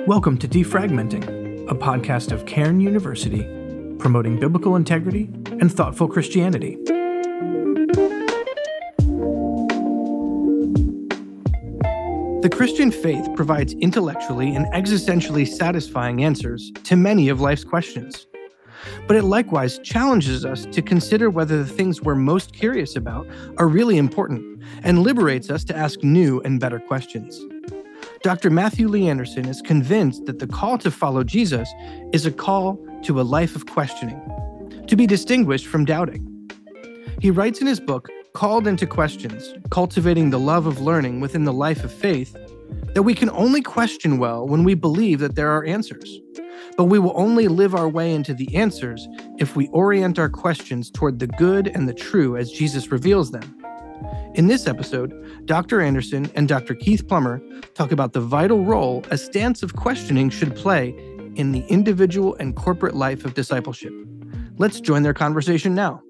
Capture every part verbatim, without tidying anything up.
Welcome to Defragmenting, a podcast of Cairn University, promoting biblical integrity and thoughtful Christianity. The Christian faith provides intellectually and existentially satisfying answers to many of life's questions. But it likewise challenges us to consider whether the things we're most curious about are really important, and liberates us to ask new and better questions. Doctor Matthew Lee Anderson is convinced that the call to follow Jesus is a call to a life of questioning, to be distinguished from doubting. He writes in his book, Called into Questions, Cultivating the Love of Learning Within the Life of Faith, that we can only question well when we believe that there are answers. But we will only live our way into the answers if we orient our questions toward the good and the true as Jesus reveals them. In this episode, Doctor Anderson and Doctor Keith Plummer talk about the vital role a stance of questioning should play in the individual and corporate life of discipleship. Let's join their conversation now.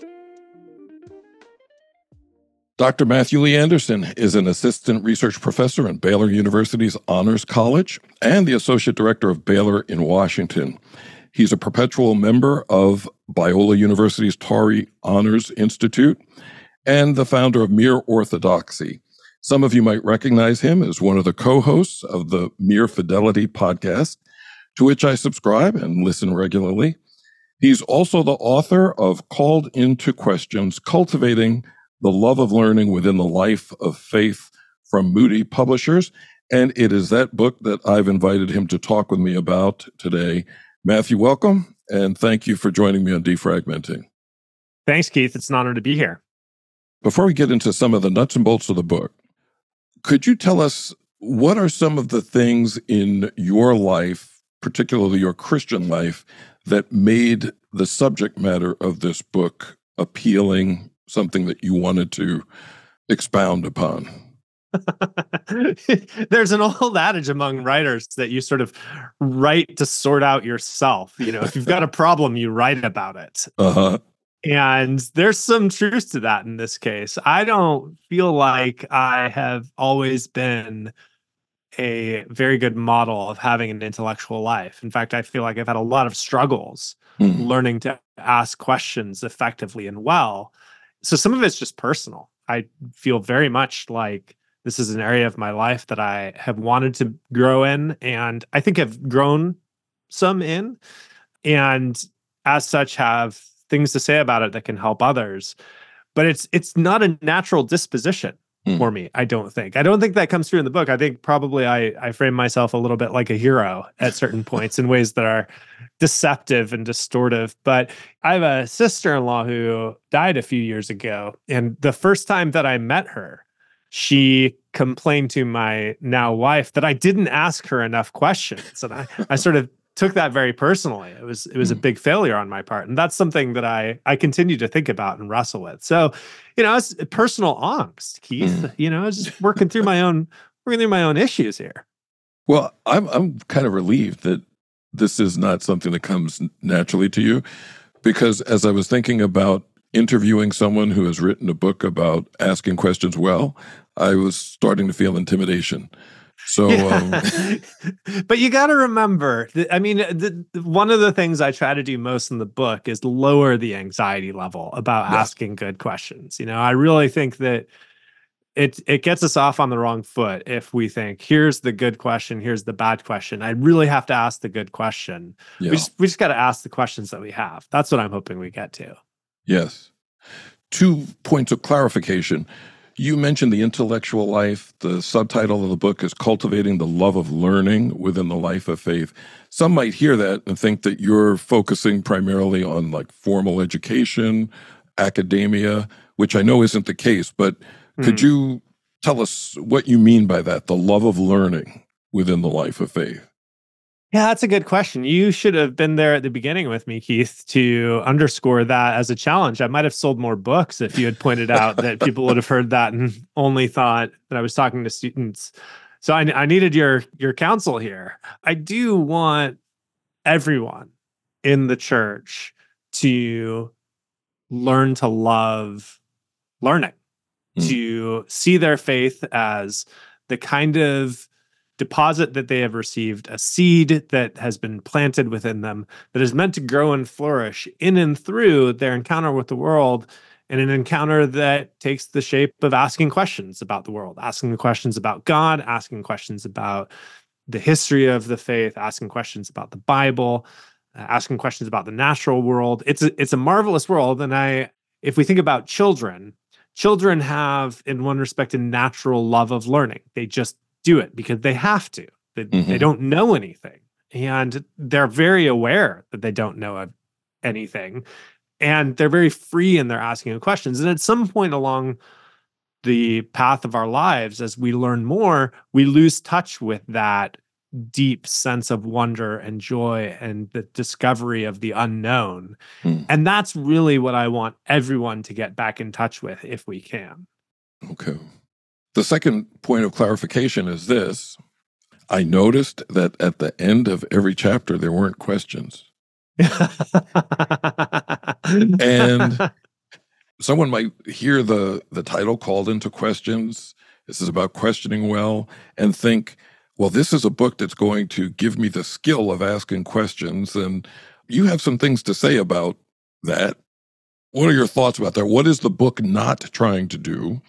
Doctor Matthew Lee Anderson is an assistant research professor in Baylor University's Honors College and the associate director of Baylor in Washington. He's a perpetual member of Biola University's Torrey Honors Institute and the founder of Mere Orthodoxy. Some of you might recognize him as one of the co-hosts of the Mere Fidelity podcast, to which I subscribe and listen regularly. He's also the author of Called into Questions, Cultivating the Love of Learning Within the Life of Faith from Moody Publishers. And it is that book that I've invited him to talk with me about today. Matthew, welcome, and thank you for joining me on Defragmenting. Thanks, Keith. It's an honor to be here. Before we get into some of the nuts and bolts of the book, could you tell us what are some of the things in your life, particularly your Christian life, that made the subject matter of this book appealing, something that you wanted to expound upon? There's an old adage among writers that you sort of write to sort out yourself. You know, if you've got a problem, you write about it. Uh-huh. And there's some truth to that in this case. I don't feel like I have always been a very good model of having an intellectual life. In fact, I feel like I've had a lot of struggles mm. learning to ask questions effectively and well. So some of it's just personal. I feel very much like this is an area of my life that I have wanted to grow in, and I think have grown some in, and as such have things to say about it that can help others. But it's it's not a natural disposition mm. for me, I don't think. I don't think that comes through in the book. I think probably I, I frame myself a little bit like a hero at certain points in ways that are deceptive and distortive. But I have a sister-in-law who died a few years ago. And the first time that I met her, she complained to my now wife that I didn't ask her enough questions. And I, I sort of took that very personally. It was it was a big failure on my part. And that's something that I I continue to think about and wrestle with. So, you know, it's personal angst, Keith. Mm. You know, I was just working through my own working through my own issues here. Well, I'm I'm kind of relieved that this is not something that comes naturally to you, because as I was thinking about interviewing someone who has written a book about asking questions well, I was starting to feel intimidation. So, yeah. um... but you got to remember, I mean, the, the, one of the things I try to do most in the book is lower the anxiety level about yes. asking good questions. You know, I really think that it it gets us off on the wrong foot if we think, here's the good question, here's the bad question. I really have to ask the good question. Yeah. We just we just got to ask the questions that we have. That's what I'm hoping we get to. Yes. Two points of clarification. You mentioned the intellectual life. The subtitle of the book is Cultivating the Love of Learning Within the Life of Faith. Some might hear that and think that you're focusing primarily on like formal education, academia, which I know isn't the case, but mm. could you tell us what you mean by that, the love of learning within the life of faith? Yeah, that's a good question. You should have been there at the beginning with me, Keith, to underscore that as a challenge. I might have sold more books if you had pointed out that people would have heard that and only thought that I was talking to students. So I, I needed your your counsel here. I do want everyone in the church to learn to love learning, mm. to see their faith as the kind of deposit that they have received, a seed that has been planted within them that is meant to grow and flourish in and through their encounter with the world, and an encounter that takes the shape of asking questions about the world, asking questions about God, asking questions about the history of the faith, asking questions about the Bible, uh, asking questions about the natural world. It's a, it's a marvelous world. And I, if we think about children, children have, in one respect, a natural love of learning. They just do it because they have to. They, mm-hmm. they don't know anything. And they're very aware that they don't know anything. And they're very free in their asking of questions. And at some point along the path of our lives, as we learn more, we lose touch with that deep sense of wonder and joy and the discovery of the unknown. Hmm. And that's really what I want everyone to get back in touch with if we can. Okay. The second point of clarification is this. I noticed that at the end of every chapter, there weren't questions. And someone might hear the, the title called into questions. This is about questioning well, and think, well, this is a book that's going to give me the skill of asking questions. And you have some things to say about that. What are your thoughts about that? What is the book not trying to do?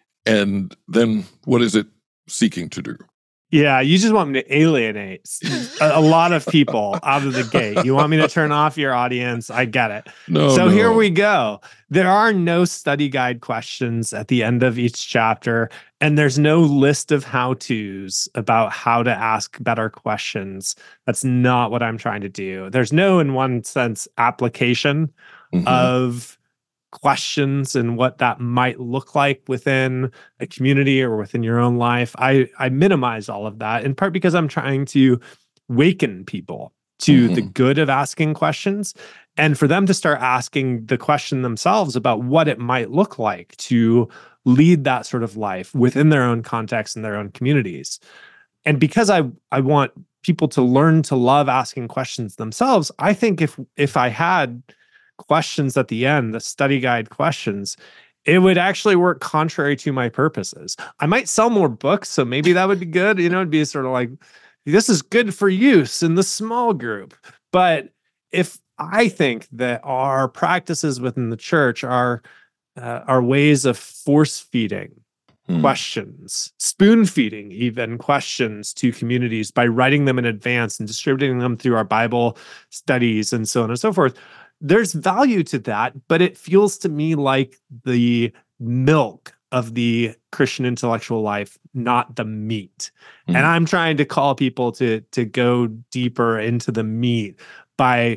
And then what is it seeking to do? Yeah, you just want me to alienate a, a lot of people out of the gate. You want me to turn off your audience. I get it. No, so no. Here we go. There are no study guide questions at the end of each chapter, and there's no list of how-tos about how to ask better questions. That's not what I'm trying to do. There's no, in one sense, application mm-hmm. of questions and what that might look like within a community or within your own life. I, I minimize all of that, in part because I'm trying to waken people to mm-hmm. the good of asking questions, and for them to start asking the question themselves about what it might look like to lead that sort of life within their own context and their own communities. And because I, I want people to learn to love asking questions themselves, I think if if I had questions at the end, the study guide questions, it would actually work contrary to my purposes. I might sell more books, so maybe that would be good. You know, it'd be sort of like, this is good for use in the small group. But if I think that our practices within the church are uh, are ways of force feeding hmm. questions, spoon feeding even questions to communities by writing them in advance and distributing them through our Bible studies and so on and so forth, there's value to that, but it feels to me like the milk of the Christian intellectual life, not the meat. Mm-hmm. And I'm trying to call people to, to go deeper into the meat by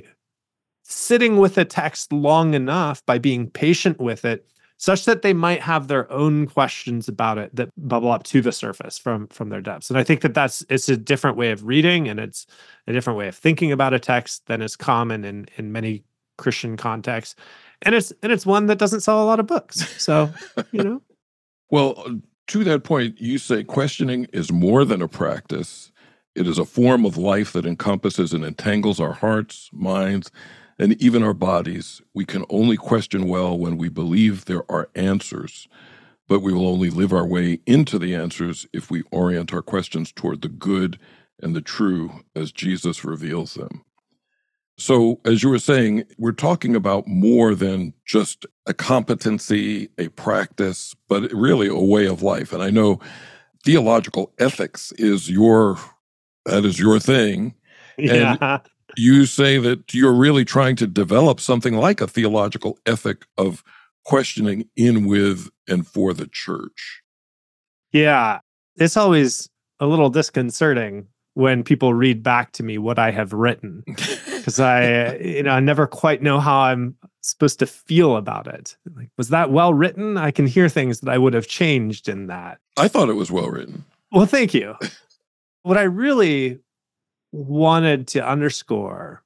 sitting with a text long enough, by being patient with it, such that they might have their own questions about it that bubble up to the surface from, from their depths. And I think that that's, it's a different way of reading, and it's a different way of thinking about a text than is common in, in many Christian context, and it's and it's one that doesn't sell a lot of books. So, you know. Well, to that point, you say questioning is more than a practice. It is a form of life that encompasses and entangles our hearts, minds, and even our bodies. We can only question well when we believe there are answers, but we will only live our way into the answers if we orient our questions toward the good and the true as Jesus reveals them. So, as you were saying, we're talking about more than just a competency, a practice, but really a way of life. And I know theological ethics is your, that is your thing. Yeah. And you say that you're really trying to develop something like a theological ethic of questioning in, with, and for the church. Yeah. It's always a little disconcerting when people read back to me what I have written, because I, you know, I never quite know how I'm supposed to feel about it. Like, was that well written? I can hear things that I would have changed in that. I thought it was well written. Well, thank you. What I really wanted to underscore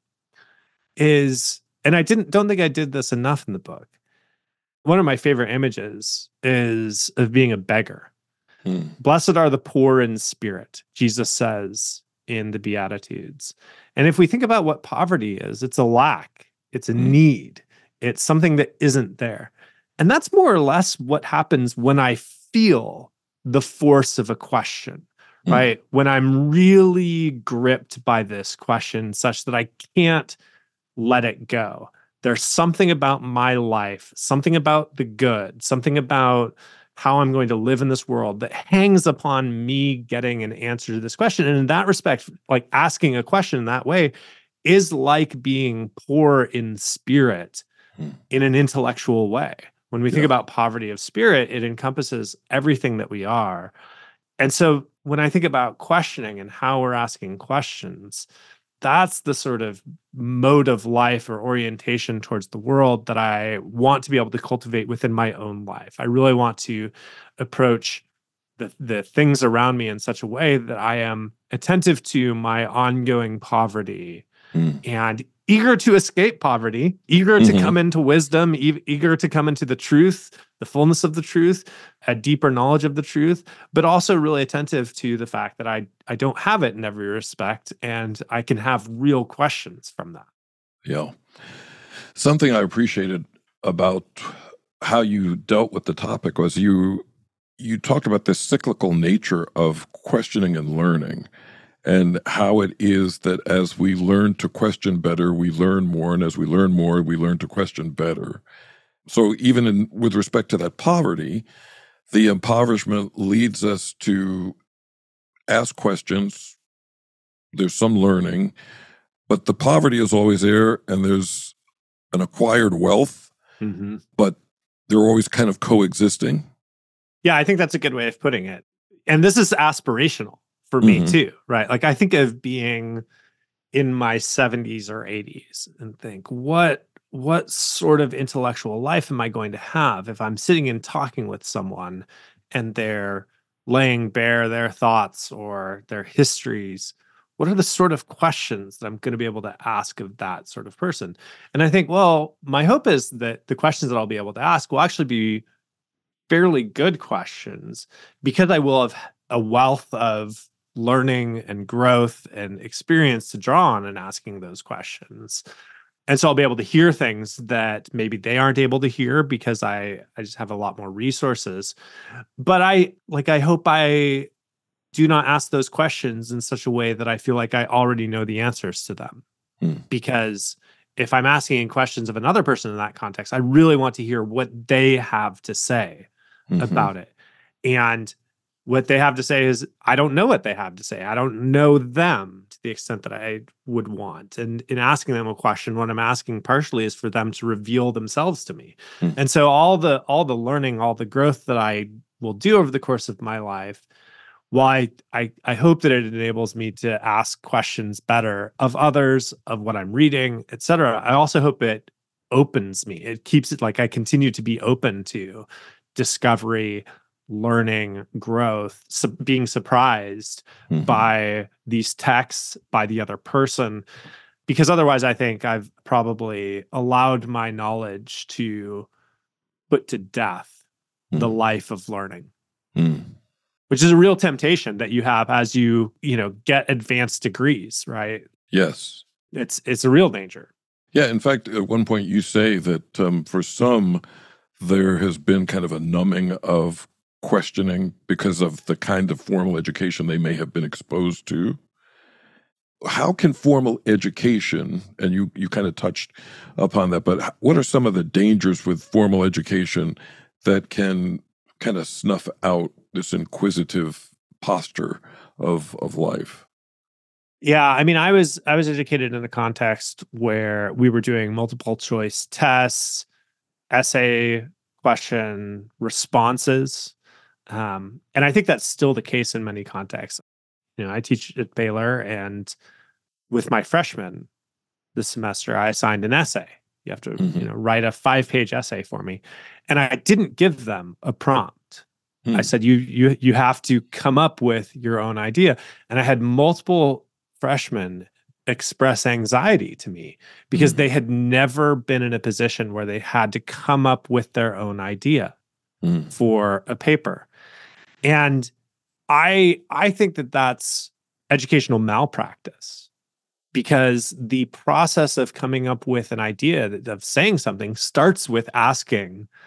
is, and I didn't, don't think I did this enough in the book. One of my favorite images is of being a beggar. Hmm. Blessed are the poor in spirit, Jesus says in the Beatitudes. And if we think about what poverty is, it's a lack, it's a hmm. need, it's something that isn't there. And that's more or less what happens when I feel the force of a question, Mm. right? When I'm really gripped by this question such that I can't let it go. There's something about my life, something about the good, something about how I'm going to live in this world that hangs upon me getting an answer to this question. And in that respect, like asking a question in that way is like being poor in spirit Mm. in an intellectual way. When we think Yeah. about poverty of spirit, it encompasses everything that we are. And so when I think about questioning and how we're asking questions, that's the sort of mode of life or orientation towards the world that I want to be able to cultivate within my own life. I really want to approach the, the things around me in such a way that I am attentive to my ongoing poverty Mm. and eager to escape poverty, eager to Mhm. come into wisdom, e- eager to come into the truth, the fullness of the truth, a deeper knowledge of the truth, but also really attentive to the fact that I I don't have it in every respect, and I can have real questions from that. Yeah. Something I appreciated about how you dealt with the topic was you you talked about the cyclical nature of questioning and learning, and how it is that as we learn to question better, we learn more, and as we learn more, we learn to question better. So even in with respect to that poverty, the impoverishment leads us to ask questions. There's some learning, but the poverty is always there, and there's an acquired wealth, Mm-hmm. but they're always kind of coexisting. Yeah, I think that's a good way of putting it. And this is aspirational for me Mhm. too, right? Like I think of being in my seventies or eighties and think, what what sort of intellectual life am I going to have if I'm sitting and talking with someone and they're laying bare their thoughts or their histories? What are the sort of questions that I'm going to be able to ask of that sort of person? And I think, well, my hope is that the questions that I'll be able to ask will actually be fairly good questions because I will have a wealth of learning and growth and experience to draw on in asking those questions. And so I'll be able to hear things that maybe they aren't able to hear because I I just have a lot more resources. But I like I hope I do not ask those questions in such a way that I feel like I already know the answers to them. Hmm. Because if I'm asking questions of another person in that context, I really want to hear what they have to say Mhm. about it. And what they have to say is, I don't know what they have to say. I don't know them to the extent that I would want. And in asking them a question, what I'm asking partially is for them to reveal themselves to me. Hmm. And so all the all the learning, all the growth that I will do over the course of my life, while I, I, I hope that it enables me to ask questions better of others, of what I'm reading, et cetera, I also hope it opens me. It keeps it like I continue to be open to discovery, learning, growth, su- being surprised Mhm. by these texts, by the other person, because otherwise I think I've probably allowed my knowledge to put to death the Hmm. life of learning, Hmm. which is a real temptation that you have as you, you know, get advanced degrees, right? Yes. It's it's a real danger. Yeah. In fact, at one point you say that um, for some, there has been kind of a numbing of questioning because of the kind of formal education they may have been exposed to. How can formal education, and you, you kind of touched upon that, but h- what are some of the dangers with formal education that can kind of snuff out this inquisitive posture of, of life? Yeah, I mean, I was I was educated in a context where we were doing multiple choice tests, essay question responses, um, and I think that's still the case in many contexts. You know, I teach at Baylor, and with my freshmen this semester, I assigned an essay. You have to, you know, Mhm. write a five-page essay for me, and I didn't give them a prompt. I Hmm. said, you you you have to come up with your own idea. And I had multiple freshmen express anxiety to me because Mhm. they had never been in a position where they had to come up with their own idea Hmm. for a paper. And I I think that that's educational malpractice because the process of coming up with an idea, of saying something, starts with asking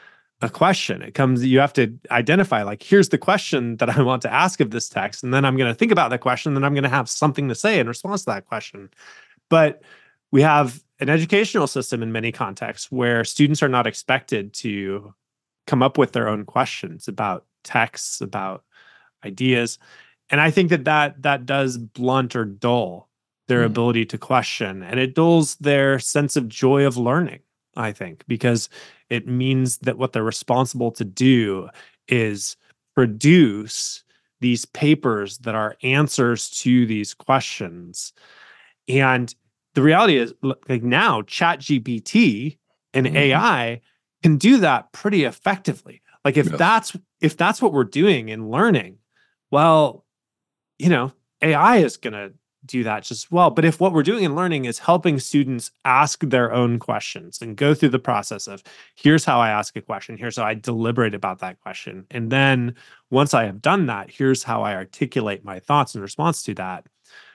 a question. It comes, you have to identify, like, here's the question that I want to ask of this text. And then I'm going to think about the question, then I'm going to have something to say in response to that question. But we have an educational system in many contexts where students are not expected to come up with their own questions about texts, about ideas. And I think that that, that does blunt or dull their mm. ability to question. And it dulls their sense of joy of learning, I think, because it means that what they're responsible to do is produce these papers that are answers to these questions. And the reality is, like, now ChatGPT and mm-hmm. A I can do that pretty effectively. Like, if yes. that's if that's what we're doing in learning, well, you know, A I is going to do that just as well. But if what we're doing in learning is helping students ask their own questions and go through the process of, here's how I ask a question, here's how I deliberate about that question, and then once I have done that, here's how I articulate my thoughts in response to that.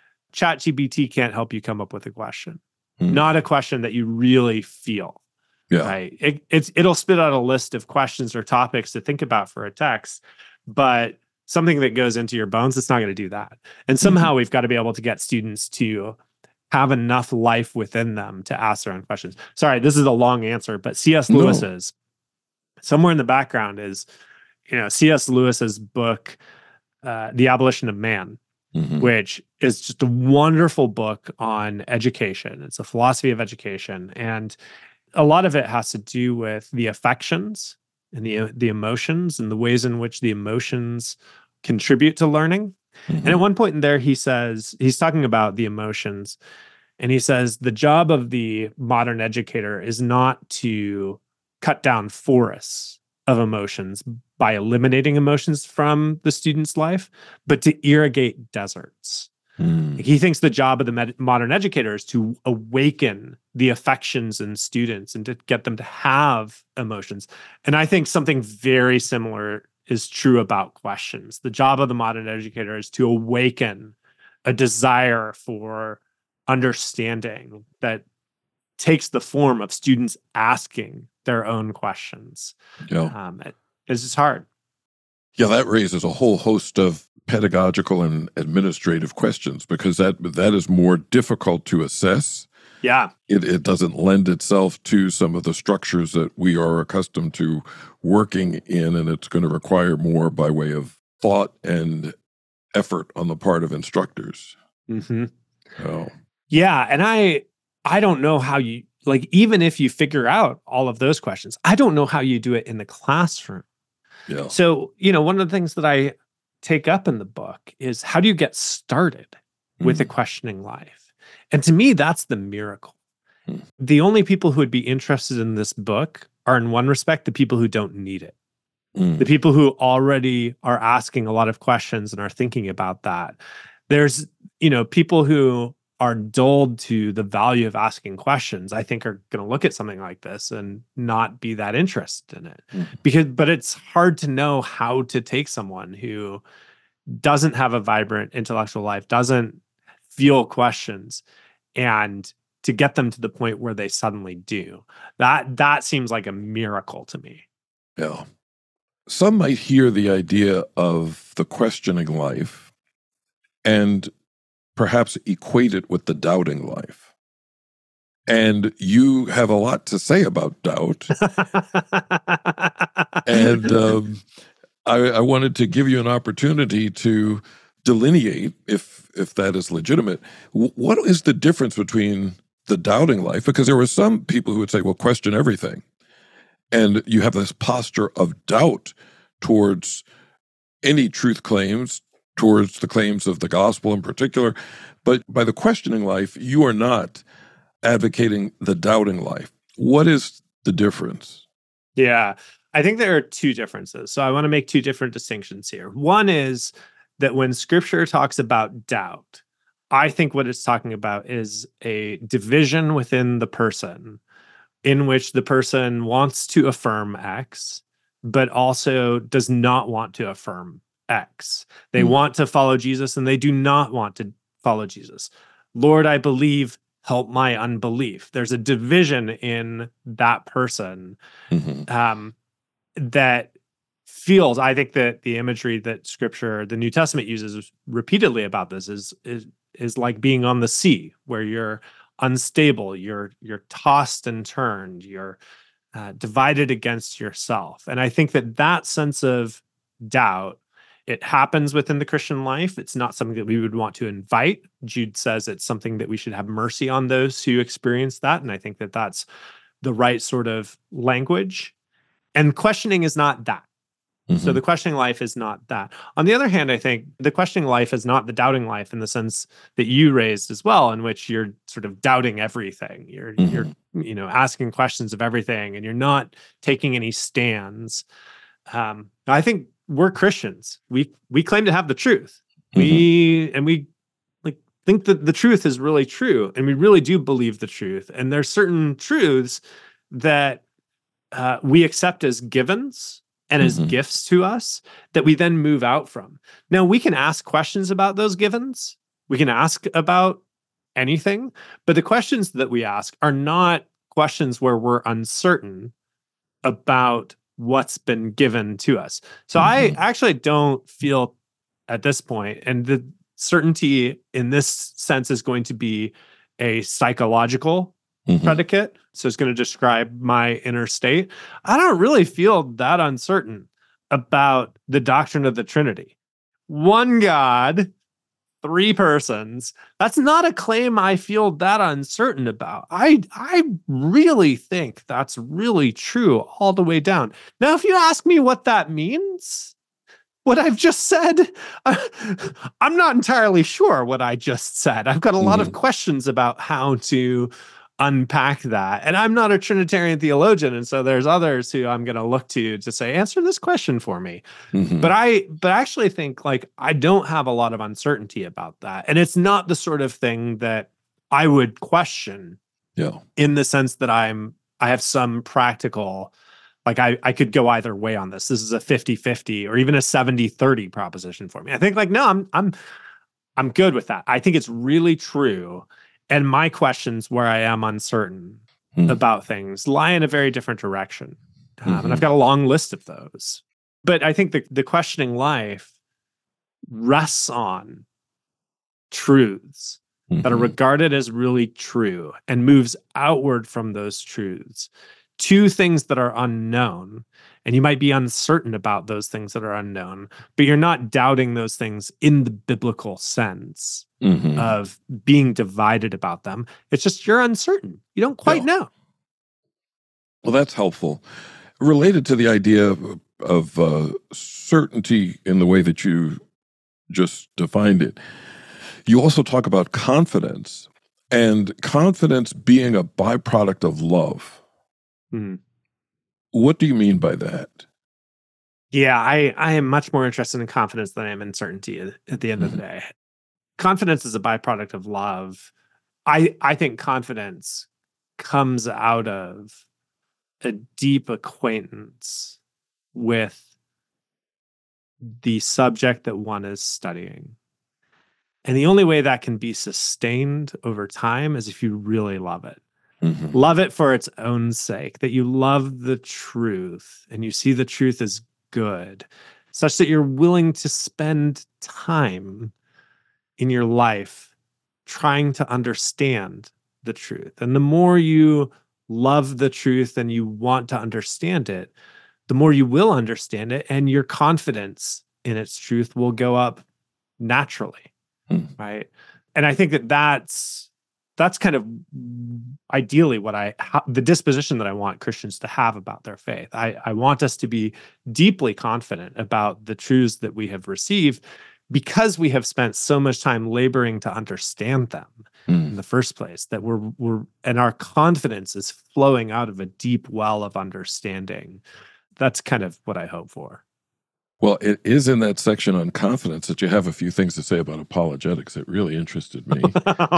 ChatGPT can't help you come up with a question, mm. not a question that you really feel. Yeah. Right. It, it's it'll spit out a list of questions or topics to think about for a text, but something that goes into your bones, it's not going to do that. And somehow mm-hmm. we've got to be able to get students to have enough life within them to ask their own questions. Sorry, this is a long answer, but C S Lewis's no. somewhere in the background is, you know, C S Lewis's book, uh, The Abolition of Man, mm-hmm. which is just a wonderful book on education. It's a philosophy of education. And a lot of it has to do with the affections and the the emotions and the ways in which the emotions contribute to learning. Mm-hmm. And at one point in there, he says, he's talking about the emotions, and he says, the job of the modern educator is not to cut down forests of emotions by eliminating emotions from the student's life, but to irrigate deserts. Mm. He thinks the job of the med- modern educator is to awaken the affections in students and to get them to have emotions. And I think something very similar is true about questions. The job of the modern educator is to awaken a desire for understanding that takes the form of students asking their own questions. Yeah. Um, it, it's just hard. Yeah, that raises a whole host of pedagogical and administrative questions, because that that is more difficult to assess. Yeah. It it doesn't lend itself to some of the structures that we are accustomed to working in, and it's going to require more by way of thought and effort on the part of instructors. Mm-hmm. Oh. Yeah, and I I don't know how you, like, even if you figure out all of those questions, I don't know how you do it in the classroom. Yeah. So, you know, one of the things that I take up in the book is, how do you get started with mm. a questioning life? And to me, that's the miracle. Mm. The only people who would be interested in this book are, in one respect, the people who don't need it. Mm. The people who already are asking a lot of questions and are thinking about that. There's, you know, people who are dulled to the value of asking questions, I think, are going to look at something like this and not be that interested in it. Mm. Because, but it's hard to know how to take someone who doesn't have a vibrant intellectual life, doesn't feel questions, and to get them to the point where they suddenly do. That that seems like a miracle to me. Yeah. Some might hear the idea of the questioning life and perhaps equate it with the doubting life. And you have a lot to say about doubt. and um, I, I wanted to give you an opportunity to delineate, if if that is legitimate, what is the difference between the doubting life? Because there were some people who would say, well, question everything. And you have this posture of doubt towards any truth claims, towards the claims of the gospel in particular. But by the questioning life, you are not advocating the doubting life. What is the difference? Yeah, I think there are two differences. So I want to make two different distinctions here. One is that when Scripture talks about doubt, I think what it's talking about is a division within the person in which the person wants to affirm X, but also does not want to affirm X. They mm. want to follow Jesus and they do not want to follow Jesus. Lord, I believe, help my unbelief. There's a division in that person. Mm-hmm. Um, that feels, I think that the imagery that Scripture, the New Testament uses repeatedly about this is is is like being on the sea, where you're unstable, you're you're tossed and turned, you're uh, divided against yourself. And I think that that sense of doubt, it happens within the Christian life. It's not something that we would want to invite. Jude says it's something that we should have mercy on those who experience that. And I think that that's the right sort of language. And questioning is not that. Mm-hmm. So the questioning life is not that. On the other hand, I think the questioning life is not the doubting life in the sense that you raised as well, in which you're sort of doubting everything. You're, mm-hmm. you're, you know, asking questions of everything, and you're not taking any stands. Um, I think we're Christians. We we claim to have the truth. Mm-hmm. We and we like think that the truth is really true, and we really do believe the truth. And there's certain truths that uh, we accept as givens and as mm-hmm. gifts to us that we then move out from. Now, we can ask questions about those givens. We can ask about anything, but the questions that we ask are not questions where we're uncertain about what's been given to us. So mm-hmm. I actually don't feel at this point, and the certainty in this sense is going to be a psychological mm-hmm. predicate. So it's going to describe my inner state. I don't really feel that uncertain about the doctrine of the Trinity. One God, three persons. That's not a claim I feel that uncertain about. I, I really think that's really true all the way down. Now, if you ask me what that means, what I've just said, I'm not entirely sure what I just said. I've got a lot mm-hmm. of questions about how to unpack that. And I'm not a Trinitarian theologian, and so there's others who I'm going to look to to say, answer this question for me. Mm-hmm. But I but I actually think like I don't have a lot of uncertainty about that. And it's not the sort of thing that I would question yeah. in the sense that I'm I have some practical, like I, I could go either way on this. This is a fifty-fifty or even a seventy thirty proposition for me. I think like, no, I'm I'm I'm good with that. I think it's really true. And my questions where I am uncertain mm. about things lie in a very different direction. Um, mm-hmm. And I've got a long list of those. But I think the, the questioning life rests on truths mm-hmm. that are regarded as really true and moves outward from those truths to things that are unknown. And you might be uncertain about those things that are unknown, but you're not doubting those things in the biblical sense mm-hmm. of being divided about them. It's just you're uncertain. You don't quite yeah. know. Well, that's helpful. Related to the idea of, of uh, certainty in the way that you just defined it, you also talk about confidence, and confidence being a byproduct of love. Mm-hmm. What do you mean by that? Yeah, I, I am much more interested in confidence than I am in certainty at, at the end mm-hmm. of the day. Confidence is a byproduct of love. I, I think confidence comes out of a deep acquaintance with the subject that one is studying. And the only way that can be sustained over time is if you really love it. Mm-hmm. Love it for its own sake, that you love the truth and you see the truth as good, such that you're willing to spend time in your life trying to understand the truth. And the more you love the truth and you want to understand it, the more you will understand it, and your confidence in its truth will go up naturally, mm. right? And I think that that's That's kind of ideally what I, how, the disposition that I want Christians to have about their faith. I, I want us to be deeply confident about the truths that we have received because we have spent so much time laboring to understand them mm. in the first place, that we're, we're, and our confidence is flowing out of a deep well of understanding. That's kind of what I hope for. Well, it is in that section on confidence that you have a few things to say about apologetics. It really interested me.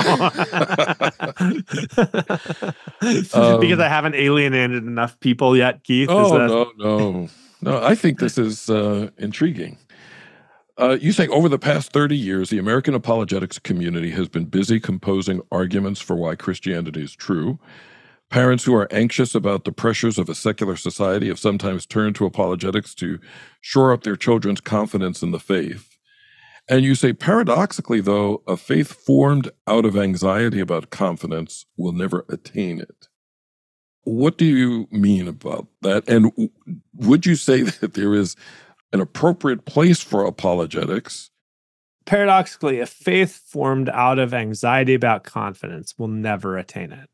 um, because I haven't alienated enough people yet, Keith? Oh, is that... no, no. No, I think this is uh, intriguing. Uh, you say over the past thirty years, the American apologetics community has been busy composing arguments for why Christianity is true. Parents who are anxious about the pressures of a secular society have sometimes turned to apologetics to shore up their children's confidence in the faith. And you say, paradoxically, though, a faith formed out of anxiety about confidence will never attain it. What do you mean about that? And would you say that there is an appropriate place for apologetics? Paradoxically, a faith formed out of anxiety about confidence will never attain it.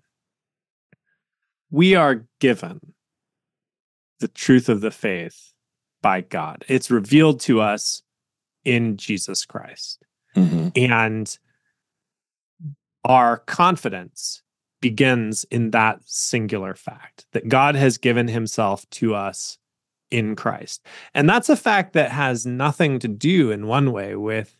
We are given the truth of the faith by God. It's revealed to us in Jesus Christ. Mm-hmm. And our confidence begins in that singular fact that God has given himself to us in Christ. And that's a fact that has nothing to do in one way with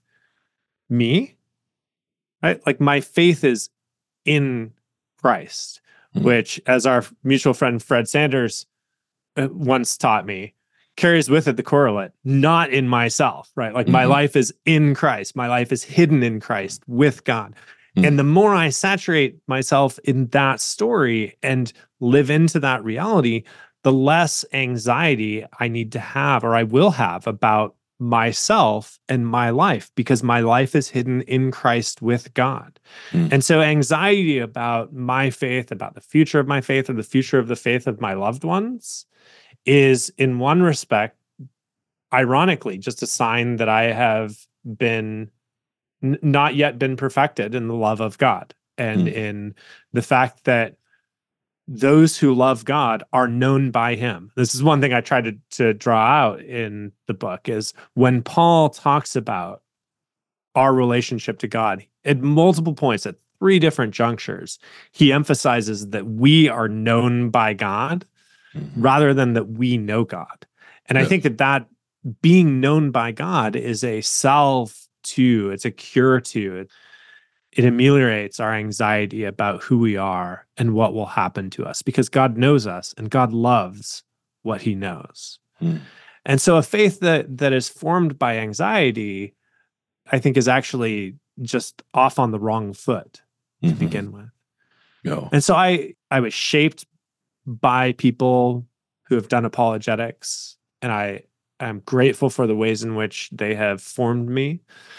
me, right? Like my faith is in Christ, mm-hmm. which, as our mutual friend Fred Sanders once taught me, carries with it the correlate, not in myself, right? Like mm-hmm. my life is in Christ. My life is hidden in Christ with God. Mm-hmm. And the more I saturate myself in that story and live into that reality, the less anxiety I need to have, or I will have, about myself and my life, because my life is hidden in Christ with God. Mm. And so anxiety about my faith, about the future of my faith, or the future of the faith of my loved ones is, in one respect, ironically, just a sign that I have been n- not yet been perfected in the love of God, and mm. in the fact that those who love God are known by him. This is one thing I tried to, to draw out in the book, is when Paul talks about our relationship to God at multiple points, at three different junctures, he emphasizes that we are known by God mm-hmm. rather than that we know God. And yeah. I think that that being known by God is a salve to, it's a cure to it. It ameliorates our anxiety about who we are and what will happen to us, because God knows us and God loves what he knows. Hmm. And so a faith that that is formed by anxiety, I think, is actually just off on the wrong foot to mm-hmm. begin with. No. And so I, I was shaped by people who have done apologetics, and I am grateful for the ways in which they have formed me.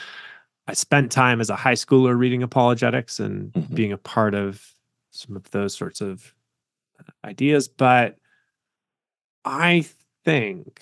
I spent time as a high schooler reading apologetics and mm-hmm. being a part of some of those sorts of ideas. But I think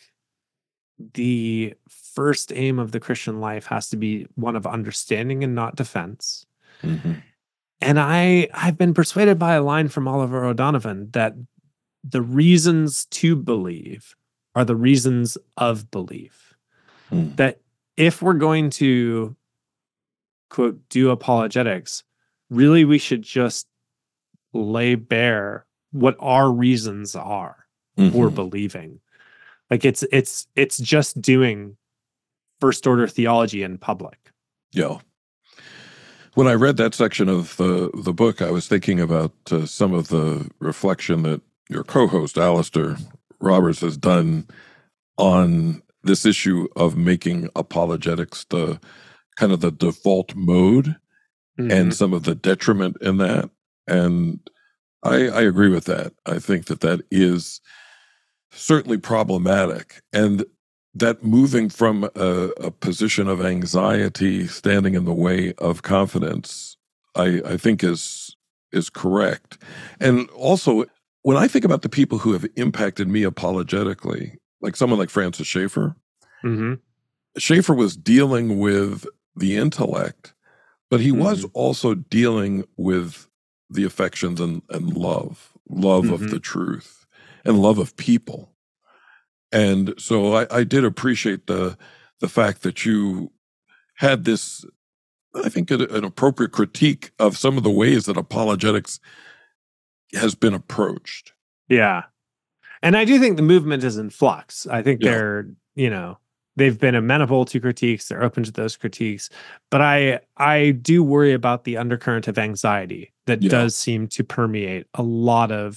the first aim of the Christian life has to be one of understanding and not defense. Mm-hmm. And I, I've been persuaded by a line from Oliver O'Donovan that the reasons to believe are the reasons of belief. Mm. That if we're going to, quote, do apologetics, really we should just lay bare what our reasons are mm-hmm. for believing. Like it's it's it's just doing first order theology in public. Yeah. When I read that section of the the book, I was thinking about uh, some of the reflection that your co-host Alistair Roberts has done on this issue of making apologetics the kind of the default mode mm-hmm. and some of the detriment in that. And I, I agree with that. I think that that is certainly problematic. And that moving from a, a position of anxiety standing in the way of confidence, I, I think is is correct. And also, when I think about the people who have impacted me apologetically, like someone like Francis Schaeffer, mm-hmm. Schaeffer was dealing with the intellect, but he mm-hmm. was also dealing with the affections and, and love, love mm-hmm. of the truth and love of people. And so I, I did appreciate the the fact that you had this, I think, an, an appropriate critique of some of the ways that apologetics has been approached. Yeah. And I do think the movement is in flux. I think yeah. they're, you know, they've been amenable to critiques. They're open to those critiques. But I I do worry about the undercurrent of anxiety that yeah. does seem to permeate a lot of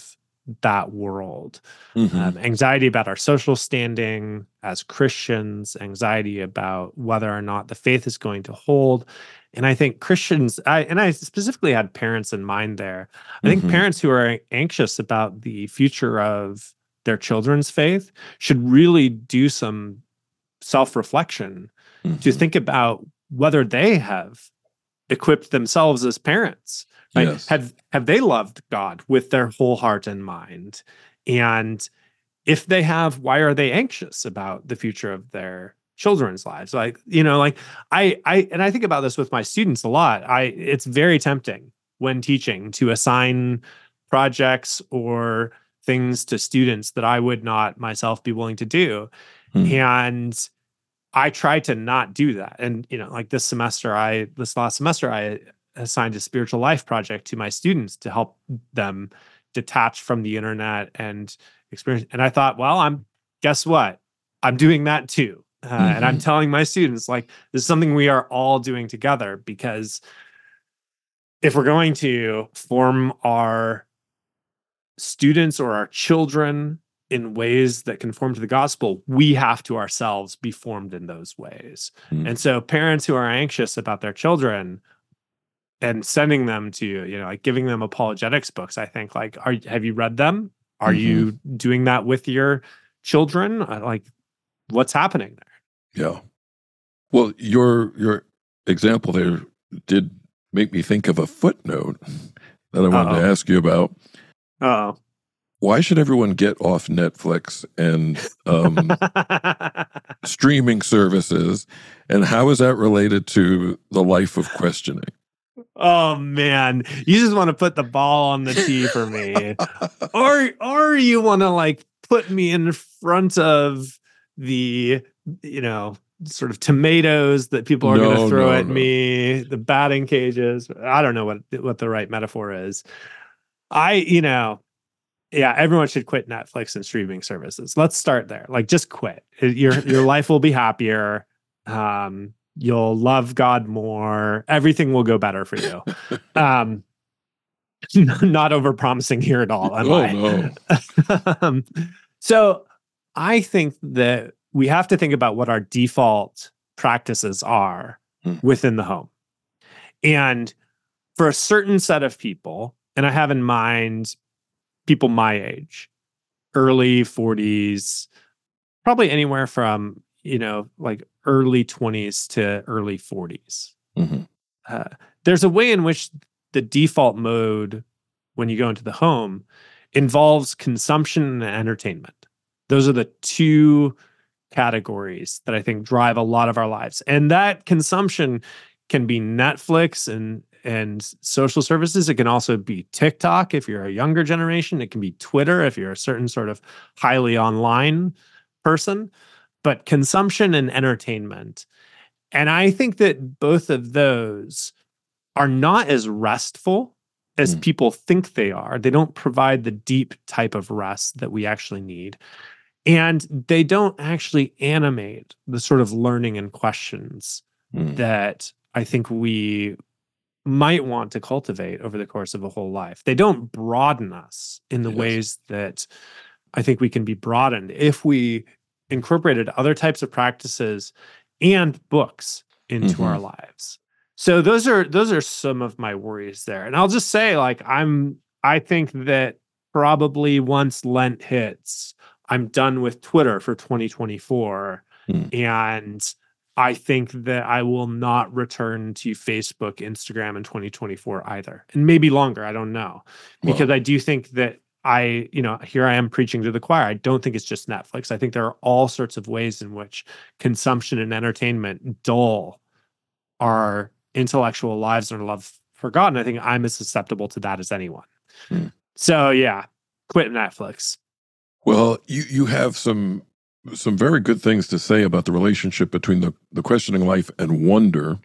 that world. Mm-hmm. Um, anxiety about our social standing as Christians, anxiety about whether or not the faith is going to hold. And I think Christians, I, and I specifically had parents in mind there. I think Mm-hmm. parents who are anxious about the future of their children's faith should really do some self-reflection Mm-hmm. to think about whether they have equipped themselves as parents. Right? Yes. Have have they loved God with their whole heart and mind? And if they have, why are they anxious about the future of their children's lives? Like, you know, like I I and I think about this with my students a lot. I it's very tempting when teaching to assign projects or things to students that I would not myself be willing to do. Mm-hmm. And I try to not do that. And, you know, like this semester, I, this last semester, I assigned a spiritual life project to my students to help them detach from the internet and experience. And I thought, well, I'm, guess what? I'm doing that too. Uh, Mm-hmm. And I'm telling my students, like, this is something we are all doing together, because if we're going to form our students or our children in ways that conform to the gospel, we have to ourselves be formed in those ways. Mm-hmm. And so parents who are anxious about their children and sending them to, you know, like giving them apologetics books, I think, like, are have you read them? Are Mm-hmm. you doing that with your children? Like, what's happening there? Yeah. Well, your your example there did make me think of a footnote that I wanted Uh-oh. to ask you about. Oh. Why should everyone get off Netflix and um, streaming services, and how is that related to the life of questioning? Oh man, you just want to put the ball on the tee for me, or or you want to like put me in front of the, you know, sort of tomatoes that people are No, going to throw no, at no. me, the batting cages. I don't know what what the right metaphor is. I, you know, yeah, everyone should quit Netflix and streaming services. Let's start there. Like, just quit. Your your life will be happier. Um, you'll love God more. Everything will go better for you. Um, not overpromising here at all, am Oh, I? no. um, so I think that we have to think about what our default practices are Hmm. within the home. And for a certain set of people, and I have in mind people my age, early forties, probably anywhere from, you know, like early twenties to early forties. Mm-hmm. Uh, there's a way in which the default mode when you go into the home involves consumption and entertainment. Those are the two categories that I think drive a lot of our lives. And that consumption can be Netflix and and social services. It can also be TikTok if you're a younger generation. It can be Twitter if you're a certain sort of highly online person. But consumption and entertainment. And I think that both of those are not as restful as Mm. people think they are. They don't provide the deep type of rest that we actually need. And they don't actually animate the sort of learning and questions Mm. that I think we might want to cultivate over the course of a whole life. They don't broaden us in the Yes. ways that I think we can be broadened if we incorporated other types of practices and books into Mhm. our lives. So those are those are some of my worries there. And I'll just say, like, I'm I think that probably once Lent hits, I'm done with Twitter for twenty twenty-four. Mm. And I think that I will not return to Facebook, Instagram in twenty twenty-four either. And maybe longer, I don't know. Because Well, I do think that I, you know, here I am preaching to the choir. I don't think it's just Netflix. I think there are all sorts of ways in which consumption and entertainment dull our intellectual lives and our love for God. And I think I'm as susceptible to that as anyone. Hmm. So yeah, quit Netflix. well, you you have some some very good things to say about the relationship between the, the questioning life and wonder.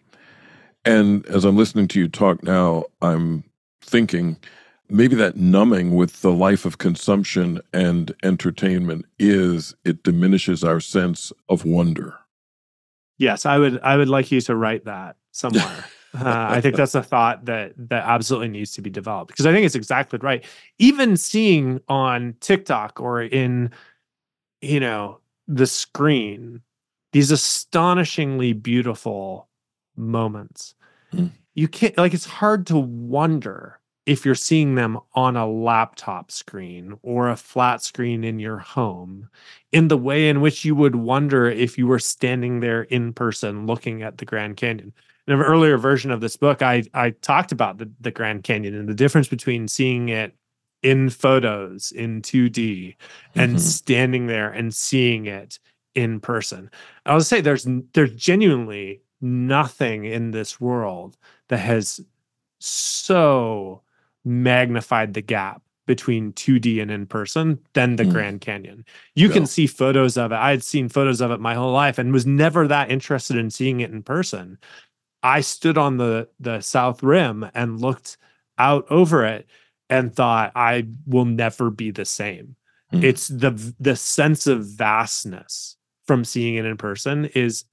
And as I'm listening to you talk now, I'm thinking maybe that numbing with the life of consumption and entertainment is it diminishes our sense of wonder. Yes, I would I would like you to write that somewhere. Uh, I think that's a thought that that absolutely needs to be developed, because I think it's exactly right. Even seeing on TikTok or in, you know, the screen, these astonishingly beautiful moments. Mm. You can't, like, it's hard to wonder if you're seeing them on a laptop screen or a flat screen in your home in the way in which you would wonder if you were standing there in person looking at the Grand Canyon. In an earlier version of this book, I I talked about the, the Grand Canyon and the difference between seeing it in photos in two D and Mhm. standing there and seeing it in person. I would say there's there's genuinely nothing in this world that has so magnified the gap between two D and in person than the Mm. Grand Canyon. You Yeah. can see photos of it. I had seen photos of it my whole life and was never that interested in seeing it in person. I stood on the the South Rim and looked out over it and thought, I will never be the same. Mm. It's the the sense of vastness from seeing it in person is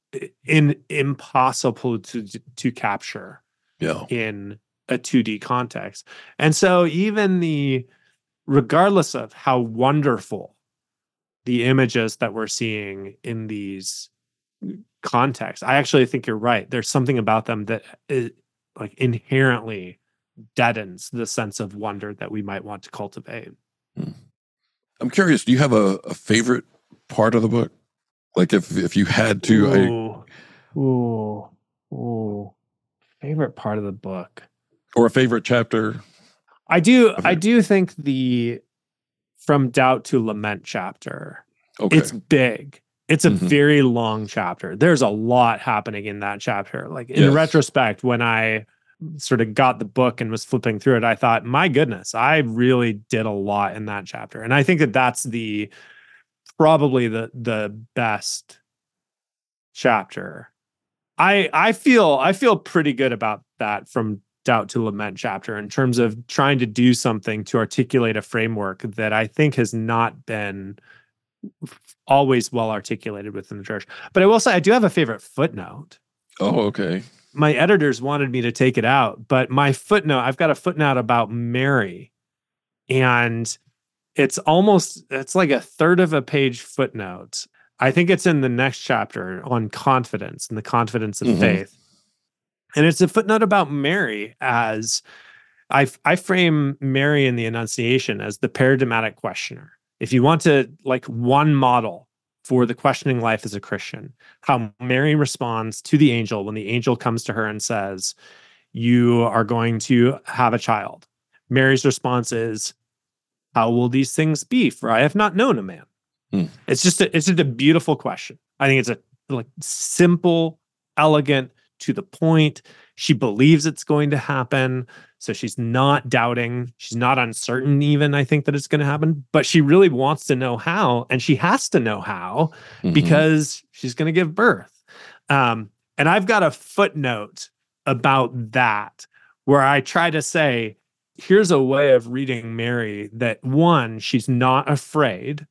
in impossible to to capture Yeah. in a two D context. And so even the, regardless of how wonderful the images that we're seeing in these contexts, I actually think you're right. There's something about them that is, like, inherently deadens the sense of wonder that we might want to cultivate. Mm. I'm curious, do you have a, a favorite part of the book? Like if if you had to, I, Ooh, ooh, ooh. Favorite part of the book. or a favorite chapter? I do Okay. I do think the From Doubt to Lament chapter. Okay. It's big. It's a Mhm. very long chapter. There's a lot happening in that chapter. Like, in Yes. retrospect, when I sort of got the book and was flipping through it, I thought, my goodness, I really did a lot in that chapter. And I think that that's the probably the the best chapter. I I feel I feel pretty good about that From Doubt to Lament chapter in terms of trying to do something to articulate a framework that I think has not been always well articulated within the church. But I will say I do have a favorite footnote. Oh, okay. My editors wanted me to take it out, but my footnote, I've got a footnote about Mary, and it's almost, it's like a third of a page footnote. I think it's in the next chapter on confidence and the confidence of Mhm. faith. And it's a footnote about Mary as I, I frame Mary in the Annunciation as the paradigmatic questioner. If you want to, like, one model for the questioning life as a Christian, how Mary responds to the angel when the angel comes to her and says, you are going to have a child. Mary's response is, how will these things be? For I have not known a man. Hmm. It's just a, it's just a beautiful question. I think it's a, like, simple, elegant, to the point. She believes it's going to happen. So she's not doubting. She's not uncertain even, I think, that it's going to happen. But she really wants to know how. And she has to know how Mhm. because she's going to give birth. Um, and I've got a footnote about that where I try to say, here's a way of reading Mary that, one, she's not afraid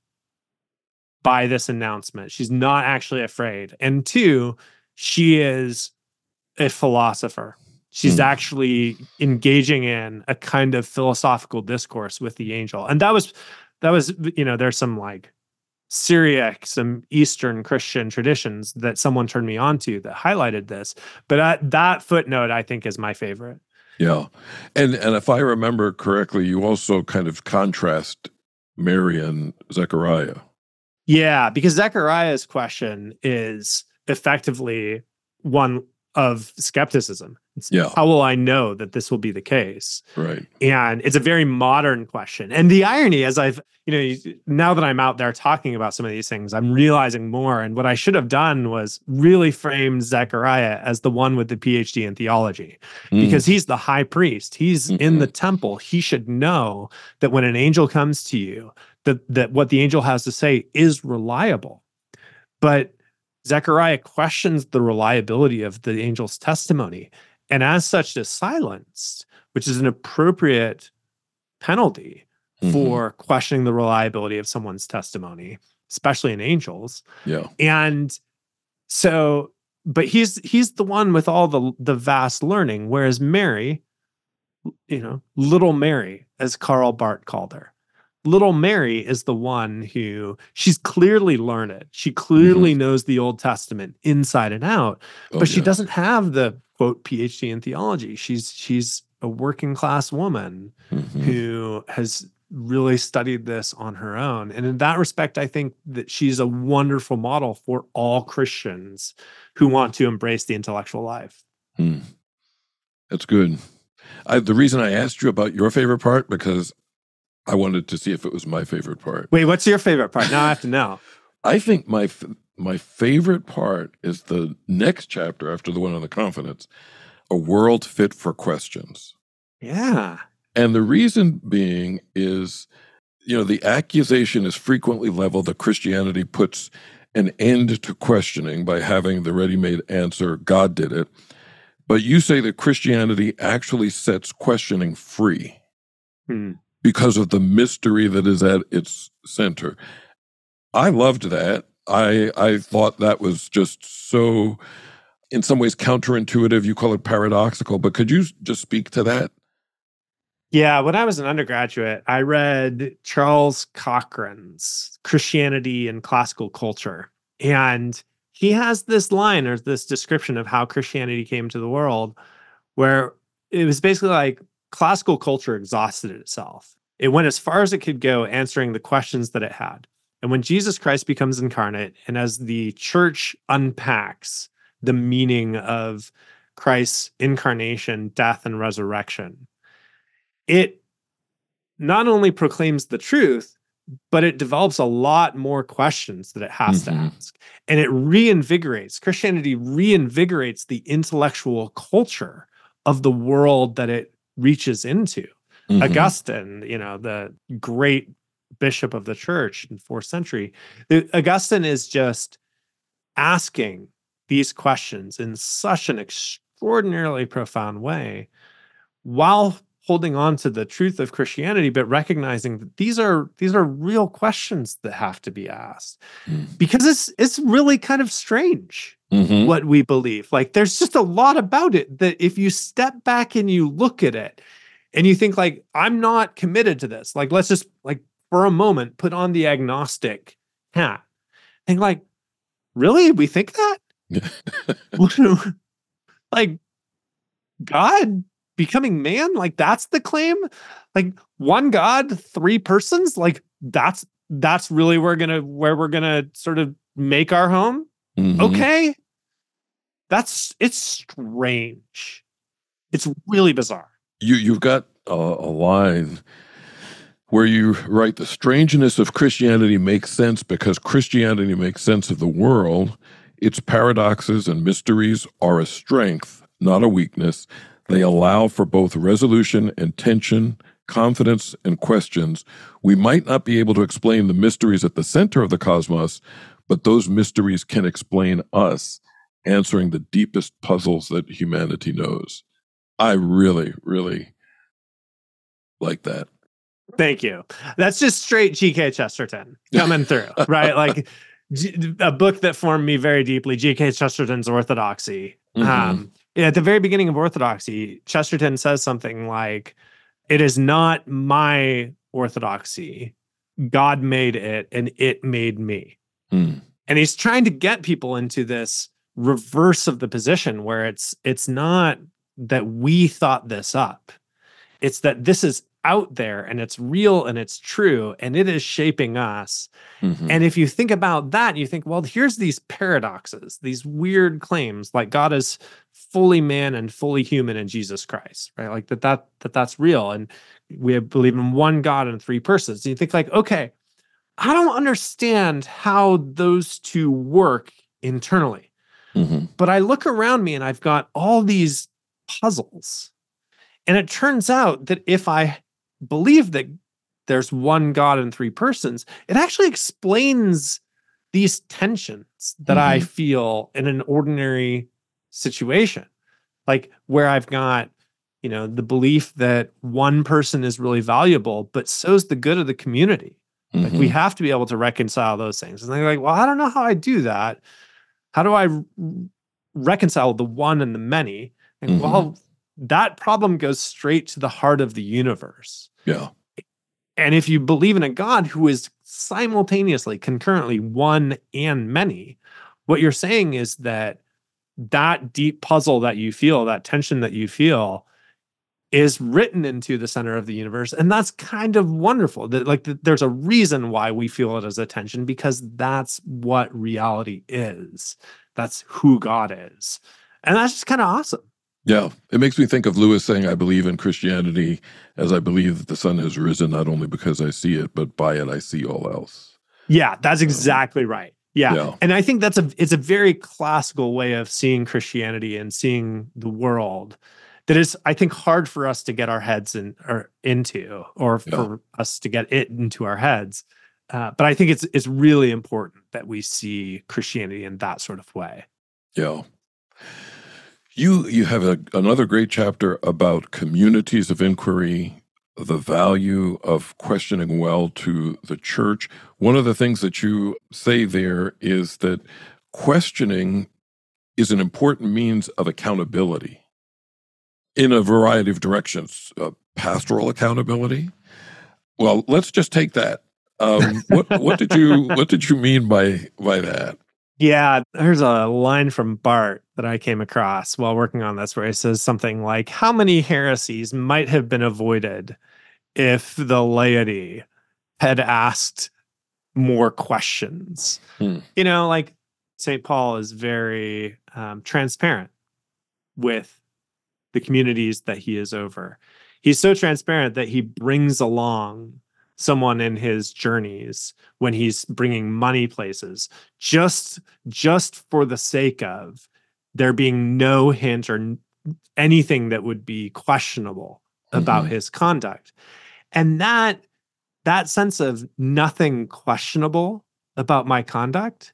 by this announcement. She's not actually afraid. And two, she is a philosopher. She's Hmm. actually engaging in a kind of philosophical discourse with the angel. And that was, that was, you know, there's some like Syriac, some Eastern Christian traditions that someone turned me on to that highlighted this. But uh, that footnote, I think, is my favorite. Yeah. And and if I remember correctly, you also kind of contrast Mary and Zechariah. Yeah, because Zechariah's question is effectively one of skepticism. It's, Yeah. how will I know that this will be the case? Right. And it's a very modern question. And the irony, as I've, you know, you- now that I'm out there talking about some of these things, I'm realizing more. And what I should have done was really frame Zechariah as the one with the P H D in theology, Mm. because he's the high priest. He's Mhm. in the temple. He should know that when an angel comes to you, that, that what the angel has to say is reliable. But Zechariah questions the reliability of the angel's testimony, and as such is silenced, which is an appropriate penalty Mhm. for questioning the reliability of someone's testimony, especially in angels. Yeah. And so but he's he's the one with all the the vast learning, whereas Mary, you know, little Mary, as Karl Barth called her, little Mary is the one who, she's clearly learned. She clearly mm-hmm. knows the Old Testament inside and out, oh, but she yeah. doesn't have the quote P H D in theology. She's she's a working class woman mm-hmm. who has really studied this on her own. And in that respect, I think that she's a wonderful model for all Christians who want to embrace the intellectual life. Hmm. That's good. I, the reason I asked you about your favorite part, because I wanted to see if it was my favorite part. Wait, what's your favorite part? Now I have to know. I think my my favorite part is the next chapter after the one on the confidence, A World Fit for Questions. Yeah. And the reason being is, you know, the accusation is frequently leveled that Christianity puts an end to questioning by having the ready-made answer, God did it. But you say that Christianity actually sets questioning free hmm. because of the mystery that is at its center. I loved that. I I thought that was just so, in some ways, counterintuitive. You call it paradoxical, but could you just speak to that? Yeah, when I was an undergraduate, I read Charles Cochrane's Christianity and Classical Culture. And he has this line or this description of how Christianity came to the world, where it was basically like classical culture exhausted itself. It went as far as it could go, answering the questions that it had. And when Jesus Christ becomes incarnate, and as the church unpacks the meaning of Christ's incarnation, death, and resurrection, it not only proclaims the truth, but it develops a lot more questions that it has mm-hmm. to ask. And it reinvigorates, Christianity reinvigorates the intellectual culture of the world that it reaches into. Mm-hmm. Augustine, you know, the great bishop of the church in the fourth century, Augustine is just asking these questions in such an extraordinarily profound way, while holding on to the truth of Christianity, but recognizing that these are these are real questions that have to be asked. Mm. Because it's it's really kind of strange mm-hmm. what we believe. Like, there's just a lot about it that if you step back and you look at it and you think, like, I'm not committed to this. Like, let's just, like, for a moment, put on the agnostic hat. Think, like, really? We think that? Like, God becoming man, like, that's the claim? Like, one God, three persons? Like, that's that's really we're gonna where we're gonna sort of make our home? Mm-hmm. Okay. That's it's strange. It's really bizarre. You you've got a, a line where you write, the strangeness of Christianity makes sense because Christianity makes sense of the world. Its paradoxes and mysteries are a strength, not a weakness. They allow for both resolution and tension, confidence and questions. We might not be able to explain the mysteries at the center of the cosmos, but those mysteries can explain us, answering the deepest puzzles that humanity knows. I really, really like that. Thank you. That's just straight G K Chesterton coming through, right? Like, a book that formed me very deeply, G K Chesterton's Orthodoxy. Mm-hmm. Um, at the very beginning of Orthodoxy, Chesterton says something like, it is not my orthodoxy. God made it and it made me. Mm. And he's trying to get people into this reverse of the position where it's it's not that we thought this up. It's that this is out there and it's real and it's true and it is shaping us. Mm-hmm. And if you think about that, you think, well, here's these paradoxes, these weird claims, like God is fully man and fully human in Jesus Christ, right? Like that, that, that that's real. And we believe in one God and three persons. And you think, like, okay, I don't understand how those two work internally. Mm-hmm. But I look around me and I've got all these puzzles. And it turns out that if I believe that there's one God and three persons, it actually explains these tensions that mm-hmm. I feel in an ordinary situation. Like, where I've got, you know, the belief that one person is really valuable, but so's the good of the community. Mm-hmm. Like, we have to be able to reconcile those things. And they're like, well, I don't know how I do that. How do I reconcile the one and the many. And Mhm. while that problem goes straight to the heart of the universe. Yeah. And if you believe in a God who is simultaneously, concurrently one and many, what you're saying is that that deep puzzle that you feel, that tension that you feel, is written into the center of the universe. And that's kind of wonderful. That like th- there's a reason why we feel it as a tension, because that's what reality is. That's who God is. And that's just kind of awesome. Yeah. It makes me think of Lewis saying, I believe in Christianity as I believe that the sun has risen, not only because I see it, but by it I see all else. Yeah, that's exactly right. Yeah. Yeah. And I think that's a it's a very classical way of seeing Christianity and seeing the world that is, I think, hard for us to get our heads in or into, or Yeah. for us to get it into our heads. Uh, but I think it's it's really important that we see Christianity in that sort of way. Yeah. You you have a, another great chapter about communities of inquiry, the value of questioning well to the church. One of the things that you say there is that questioning is an important means of accountability in a variety of directions. Uh, pastoral accountability. Well, let's just take that. Um, what what did you what did you mean by by that? Yeah, there's a line from Barth that I came across while working on this where he says something like, how many heresies might have been avoided if the laity had asked more questions? Hmm. You know, like Saint Paul is very um, transparent with the communities that he is over. He's so transparent that he brings along someone in his journeys when he's bringing money places, just just for the sake of there being no hint or n- anything that would be questionable about Mhm. his conduct. And that that sense of nothing questionable about my conduct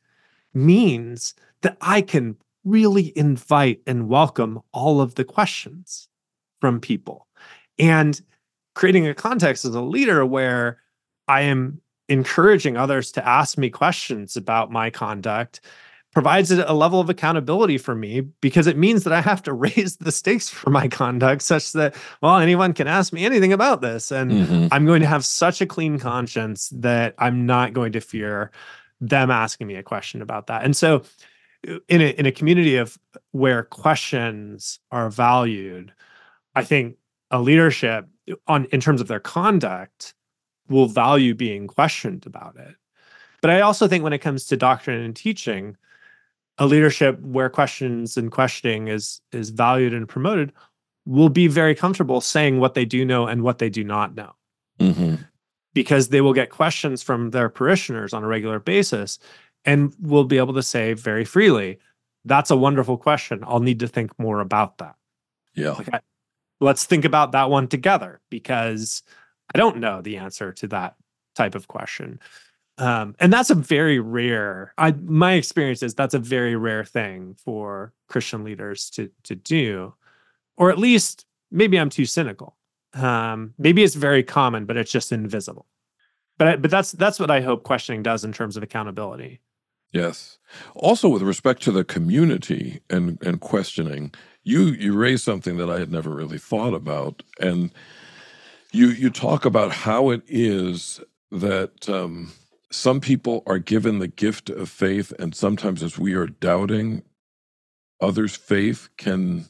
means that I can really invite and welcome all of the questions from people. And creating a context as a leader where I am encouraging others to ask me questions about my conduct provides a level of accountability for me, because it means that I have to raise the stakes for my conduct such that, well, anyone can ask me anything about this. And Mhm. I'm going to have such a clean conscience that I'm not going to fear them asking me a question about that. And so in a, in a community of where questions are valued, I think a leadership on in terms of their conduct will value being questioned about it. But I also think when it comes to doctrine and teaching, a leadership where questions and questioning is is valued and promoted will be very comfortable saying what they do know and what they do not know. Mhm. Because they will get questions from their parishioners on a regular basis and will be able to say very freely, that's a wonderful question. I'll need to think more about that. Yeah. Like, I, let's think about that one together, because I don't know the answer to that type of question. Um, and that's a very rare, I, my experience is that's a very rare thing for Christian leaders to, to do, or at least maybe I'm too cynical. Um, maybe it's very common, but it's just invisible. But I, but that's that's what I hope questioning does in terms of accountability. Yes. Also, with respect to the community and, and questioning, you you raised something that I had never really thought about, and you you talk about how it is that um, some people are given the gift of faith, and sometimes as we are doubting, others' faith can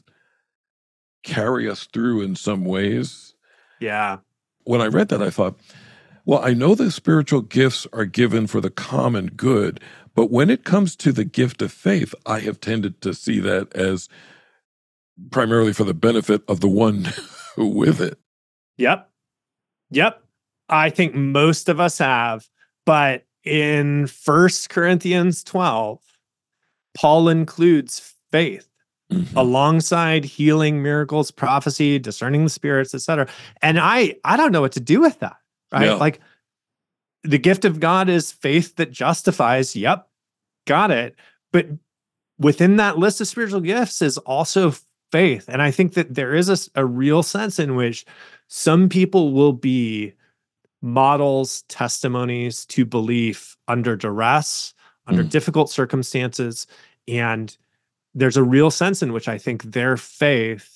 carry us through in some ways. Yeah. When I read that, I thought, well, I know the spiritual gifts are given for the common good, but when it comes to the gift of faith, I have tended to see that as primarily for the benefit of the one with it. Yep. Yep. I think most of us have, but in First Corinthians twelve, Paul includes faith Mhm. alongside healing, miracles, prophecy, discerning the spirits, et cetera. And I I don't know what to do with that, right? Yeah. Like, the gift of God is faith that justifies. Yep, got it. But within that list of spiritual gifts is also faith. And I think that there is a, a real sense in which some people will be models, testimonies to belief under duress, under Mm. difficult circumstances. And there's a real sense in which I think their faith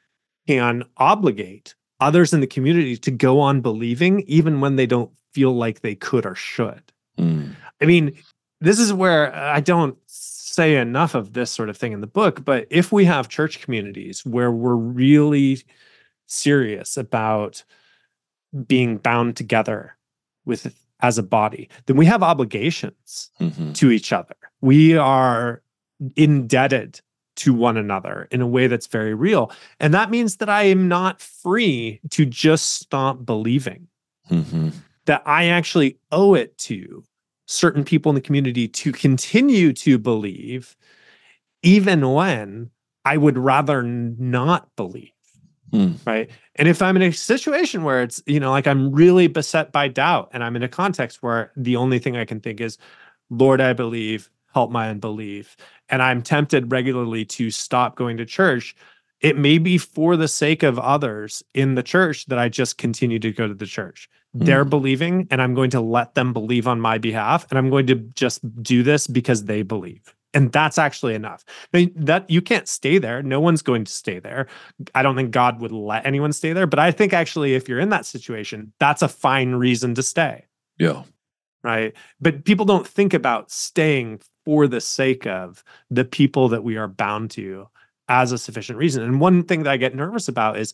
can obligate others in the community to go on believing even when they don't feel like they could or should. Mm. I mean, this is where I don't say enough of this sort of thing in the book, but if we have church communities where we're really serious about being bound together with as a body, then we have obligations mm-hmm. to each other. We are indebted to one another in a way that's very real. And that means that I am not free to just stop believing. Mm-hmm. That I actually owe it to certain people in the community to continue to believe, even when I would rather not believe. Mm. Right. And if I'm in a situation where it's, you know, like I'm really beset by doubt and I'm in a context where the only thing I can think is, Lord, I believe, help my unbelief, and I'm tempted regularly to stop going to church, it may be for the sake of others in the church that I just continue to go to the church. Mm. They're believing, and I'm going to let them believe on my behalf, and I'm going to just do this because they believe. And that's actually enough. I mean, that you can't stay there. No one's going to stay there. I don't think God would let anyone stay there. But I think actually, if you're in that situation, that's a fine reason to stay. Yeah. Right. But people don't think about staying for the sake of the people that we are bound to as a sufficient reason. And one thing that I get nervous about is,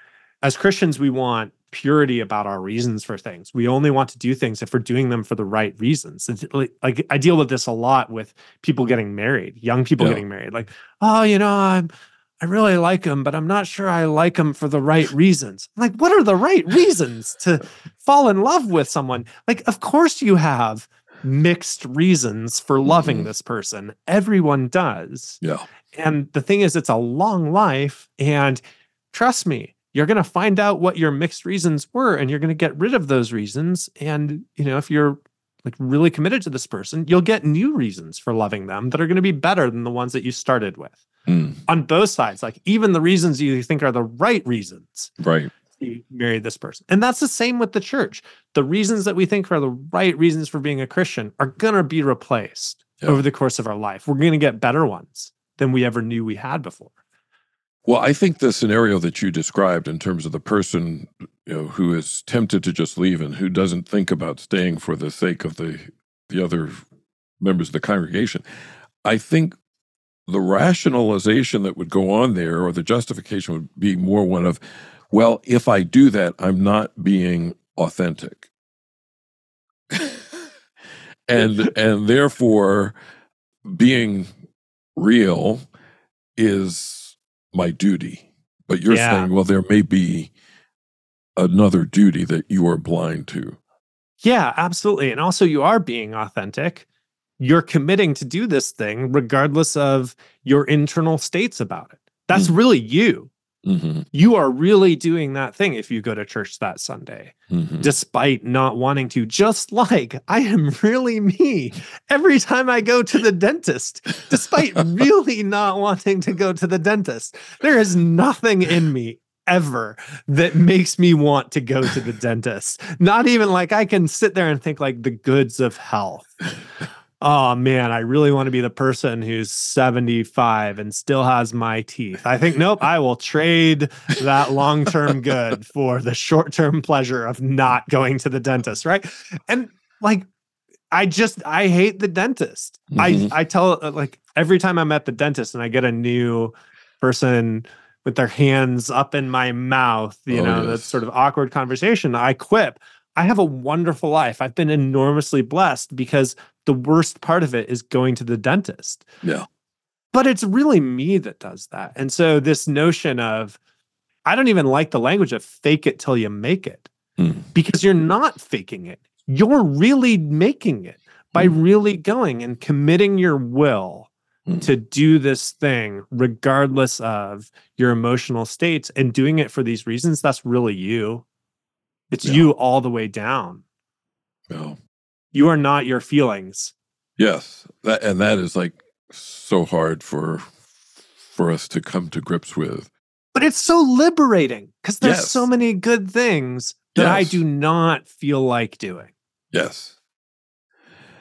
as Christians, we want purity about our reasons for things. We only want to do things if we're doing them for the right reasons. It's like, like I deal with this a lot with people getting married, young people Yeah. getting married. Like, oh, you know, I'm, I really like him, but I'm not sure I like him for the right reasons. I'm like, what are the right reasons to fall in love with someone? Like, of course you have mixed reasons for loving Mm-hmm. this person. Everyone does. Yeah. And the thing is, it's a long life. And trust me, you're going to find out what your mixed reasons were, and you're going to get rid of those reasons. And, you know, if you're like really committed to this person, you'll get new reasons for loving them that are going to be better than the ones that you started with. Mm. On both sides, like even the reasons you think are the right reasons. Right. You married this person. And that's the same with the church. The reasons that we think are the right reasons for being a Christian are going to be replaced Yeah. over the course of our life. We're going to get better ones than we ever knew we had before. Well, I think the scenario that you described in terms of the person, you know, who is tempted to just leave and who doesn't think about staying for the sake of the the other members of the congregation, I think the rationalization that would go on there, or the justification, would be more one of, well, if I do that, I'm not being authentic. and and therefore being real is my duty. But you're Yeah. saying, well, there may be another duty that you are blind to. Yeah, absolutely. And also, you are being authentic. You're committing to do this thing regardless of your internal states about it. That's Mm. really you. Mm-hmm. You are really doing that thing if you go to church that Sunday, Mm-hmm. despite not wanting to, just like I am really me every time I go to the dentist, despite really not wanting to go to the dentist. There is nothing in me ever that makes me want to go to the dentist. Not even like I can sit there and think like the goods of health. Oh man, I really want to be the person who's seventy-five and still has my teeth. I think, nope, I will trade that long-term good for the short-term pleasure of not going to the dentist, right? And like, I just, I hate the dentist. Mhm. I, I tell, like, every time I'm at the dentist and I get a new person with their hands up in my mouth, you Oh, know, yes. that sort of awkward conversation, I quip. I have a wonderful life. I've been enormously blessed because the worst part of it is going to the dentist. Yeah. But it's really me that does that. And so this notion of, I don't even like the language of fake it till you make it, Mm. because you're not faking it. You're really making it by Mm. really going and committing your will Mm. to do this thing, regardless of your emotional states, and doing it for these reasons. That's really you. It's Yeah. you all the way down. Well, You are not your feelings. yes. That, and that is like so hard for for us to come to grips with. But it's so liberating because there's Yes. so many good things that I Yes. do not feel like doing. Yes.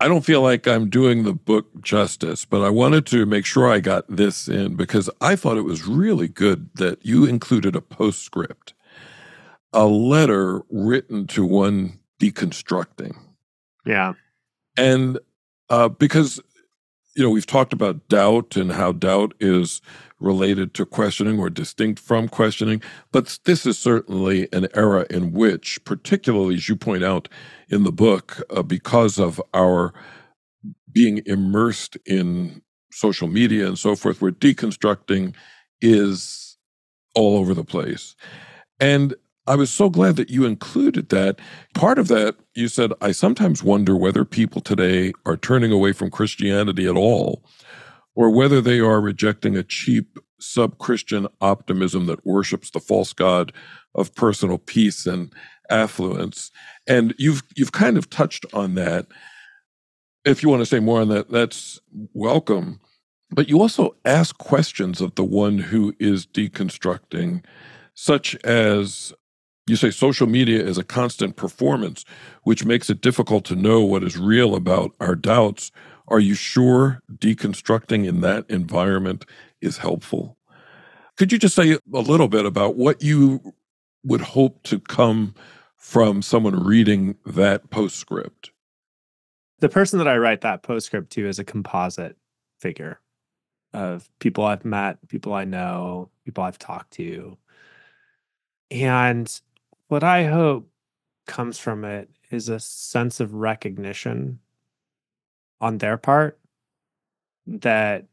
I don't feel like I'm doing the book justice, but I wanted to make sure I got this in because I thought it was really good that you included a postscript, a letter written to one deconstructing. Yeah. And uh, because, you know, we've talked about doubt and how doubt is related to questioning or distinct from questioning, but this is certainly an era in which, particularly as you point out in the book, uh, because of our being immersed in social media and so forth, where deconstructing is all over the place. And I was so glad that you included that. Part of that, you said, I sometimes wonder whether people today are turning away from Christianity at all, or whether they are rejecting a cheap sub-Christian optimism that worships the false god of personal peace and affluence. And you've you've kind of touched on that. If you want to say more on that, that's welcome. But you also ask questions of the one who is deconstructing, such as, you say social media is a constant performance, which makes it difficult to know what is real about our doubts. Are you sure deconstructing in that environment is helpful? Could you just say a little bit about what you would hope to come from someone reading that postscript? The person that I write that postscript to is a composite figure of people I've met, people I know, people I've talked to. And what I hope comes from it is a sense of recognition on their part that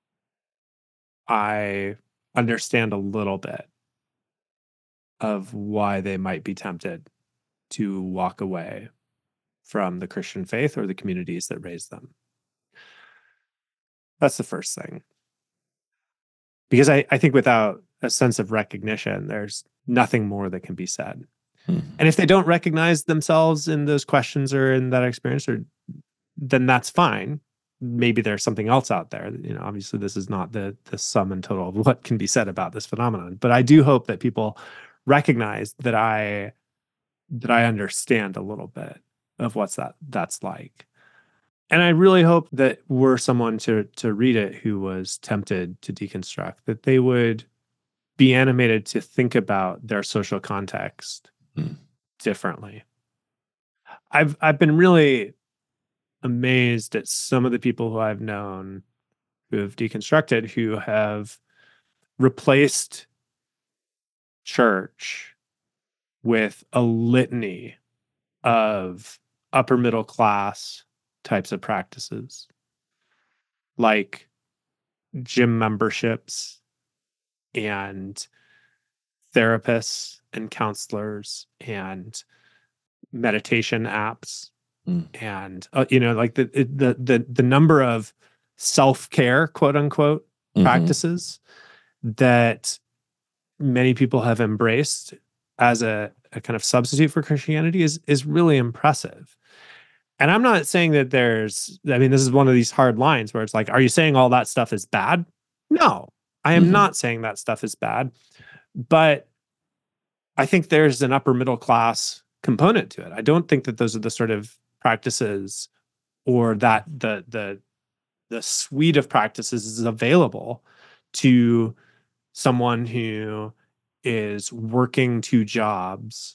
I understand a little bit of why they might be tempted to walk away from the Christian faith or the communities that raised them. That's the first thing. Because I, I think without a sense of recognition, there's nothing more that can be said. Hmm. And if they don't recognize themselves in those questions or in that experience, or then that's fine. Maybe there's something else out there. You know, obviously this is not the the sum and total of what can be said about this phenomenon. But I do hope that people recognize that I that I understand a little bit of what's that that's like. And I really hope that were someone to to read it who was tempted to deconstruct, that they would be animated to think about their social context hmm. differently. I've I've been really amazed at some of the people who I've known who have deconstructed, who have replaced church with a litany of upper middle class types of practices, like gym memberships and therapists and counselors and meditation apps. Mm. And uh, you know, like the the the the number of self-care, quote unquote, mm-hmm. practices that many people have embraced as a, a kind of substitute for Christianity is is really impressive. And I'm not saying that there's, I mean, this is one of these hard lines where it's like, are you saying all that stuff is bad? No, I am mm-hmm. not saying that stuff is bad. But I think there's an upper middle class component to it. I don't think that those are the sort of practices or that the the the suite of practices is available to someone who is working two jobs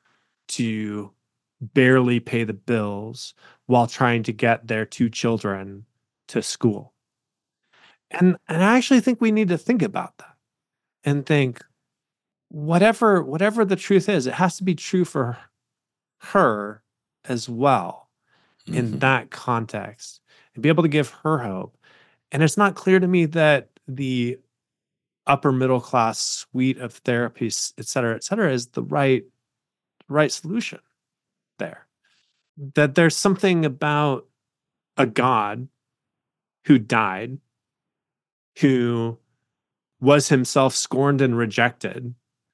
to barely pay the bills while trying to get their two children to school. And and I actually think we need to think about that and think, whatever whatever the truth is, it has to be true for her as well mm-hmm. in that context, and be able to give her hope. And it's not clear to me that the upper middle class suite of therapies, et cetera, et cetera, is the right right solution there. That there's something about a God who died, who was himself scorned and rejected,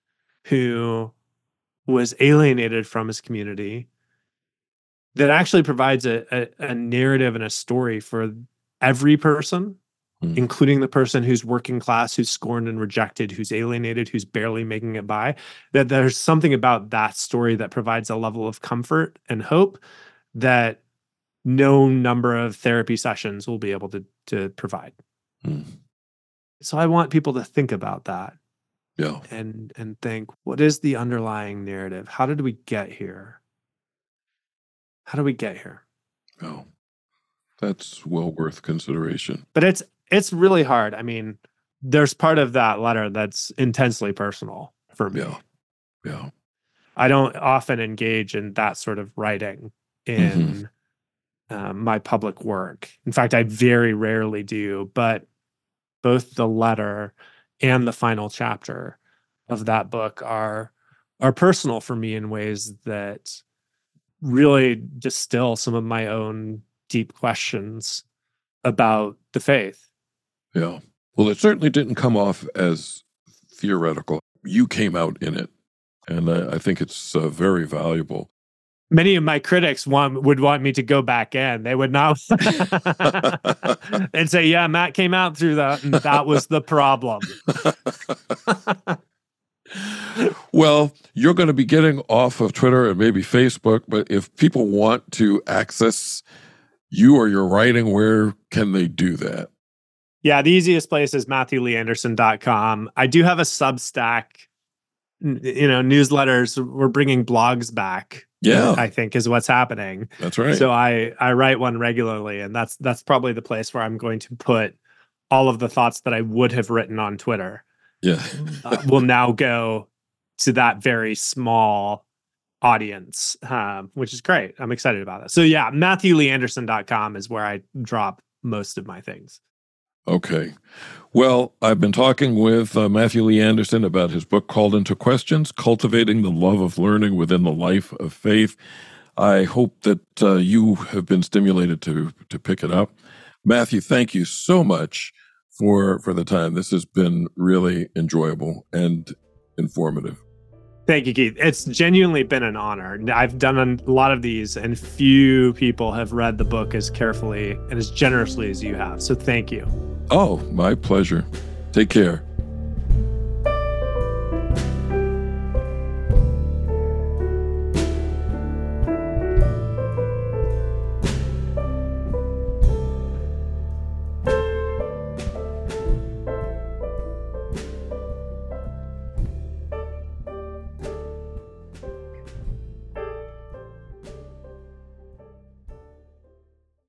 who was alienated from his community, that actually provides a, a, a narrative and a story for every person, mm. including the person who's working class, who's scorned and rejected, who's alienated, who's barely making it by. That there's something about that story that provides a level of comfort and hope that no number of therapy sessions will be able to, to provide. Hmm. So I want people to think about that. Yeah. And and think, what is the underlying narrative? How did we get here? How do we get here? Oh, that's well worth consideration. But it's it's really hard. I mean, there's part of that letter that's intensely personal for me. Yeah. Yeah. I don't often engage in that sort of writing in mm-hmm. uh, my public work. In fact, I very rarely do. But both the letter and the final chapter of that book are are personal for me in ways that really distill some of my own deep questions about the faith. Yeah. Well, it certainly didn't come off as theoretical. You came out in it, and I, I think it's uh, very valuable. Many of my critics want would want me to go back in. They would not and say, yeah, Matt came out through that, and that was the problem. Well, you're going to be getting off of Twitter and maybe Facebook, but if people want to access you or your writing, where can they do that? Yeah, the easiest place is matthew lee anderson dot com. I do have a Substack, you know, newsletters. We're bringing blogs back. Yeah, I think is what's happening. That's right. So I I write one regularly, and that's that's probably the place where I'm going to put all of the thoughts that I would have written on Twitter. Yeah, uh, will now go to that very small audience, um, which is great. I'm excited about it. So yeah, matthew lee anderson dot com is where I drop most of my things. Okay. Well, I've been talking with uh, Matthew Lee Anderson about his book Called Into Questions, Cultivating the Love of Learning Within the Life of Faith. I hope that uh, you have been stimulated to to pick it up. Matthew, thank you so much for, for the time. This has been really enjoyable and informative. Thank you, Keith. It's genuinely been an honor. I've done a lot of these, and few people have read the book as carefully and as generously as you have. So thank you. Oh, my pleasure. Take care.